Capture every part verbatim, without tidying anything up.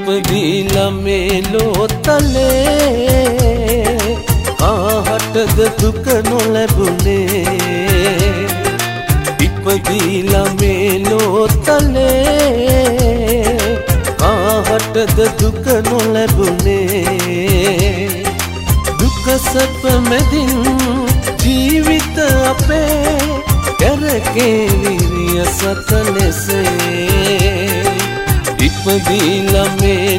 ඉපදීලා මේ ලෝතලේ ආහටද දුක නොලැබුණේ ඉපදීලා මේ ලෝතලේ ආහටද දුක නොලැබුණේ දුක සැප මැදින් ජීවිත අපේ කරකේ විරිය සත ලෙසේ ඉපදීලා මේ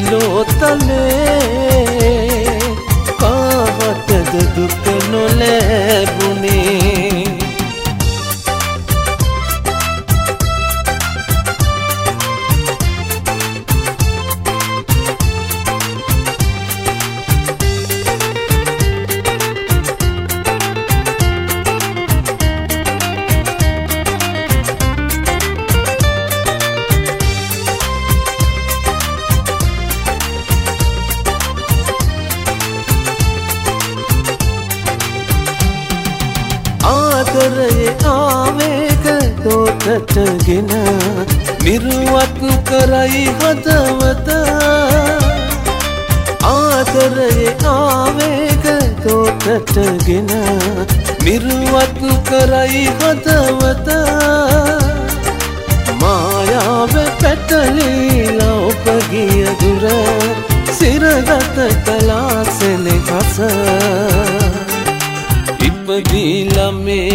ලෝතලේ කාටද දුක නොලැබුණේ ආදරයේ ආවේග තෝටටගෙන නිර්වත් කරයි හදවත ආදරයේ ආවේග තෝටටගෙන නිර්වත් කරයි හදවත මායාව පැටලීලා ඔබ ගිය දුර සිරගත කළා සෙනෙහස ඉපදීලා මේ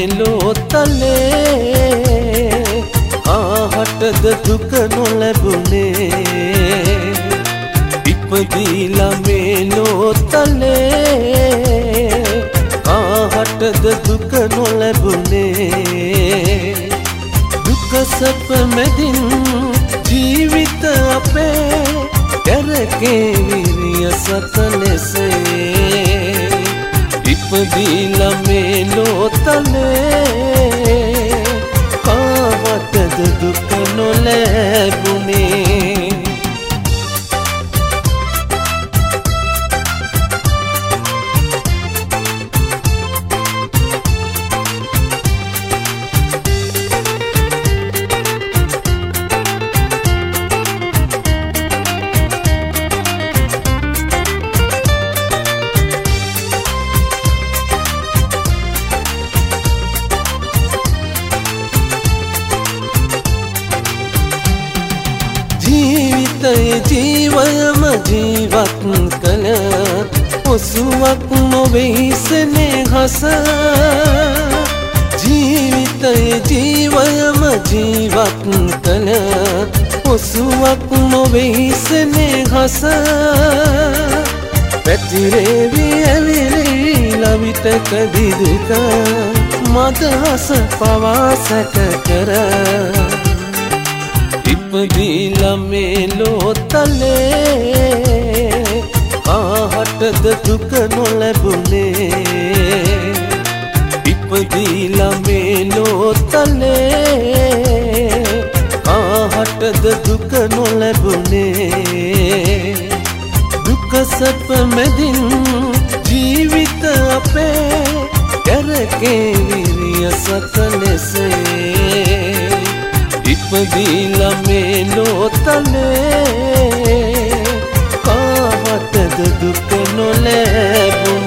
ලෝතලේ ආහටද දුක නොලැබුණේ ඉපදීලා මේ ලෝතලේ ආහටද දුක නොලැබුණේ දුක සැප මැදින් ජීවිත අපේ කරකේ විරිය සත ලෙසේ ඉපදීලා මේ ලෝතලේ කාටද දුක නොලැබුණේ ජීවිතයේ ජීවයම ජීවත් කළ ඔසුවක් නොවෙයි සෙනෙහස ජීවිතයේ ජීවයම ජීවත් කළ ඔසුවක් නොවෙයි සෙනෙහස පැතිරේවි ඇවිලීලා විටකදී දුක මදහස පවා සැක කර ඉපදීලා මේ ලෝතලේ ආහටද දුක නොලැබුණේ ඉපදීලා මේ ලෝතලේ ආහටද දුක නොලැබුණේ දුක සැප මැදින් ජීවිත අපේ කරකේ විරිය සත ලෙසේ ඉපදීලා මේ ලෝතලේ කාටද දුක නොලැබුණේ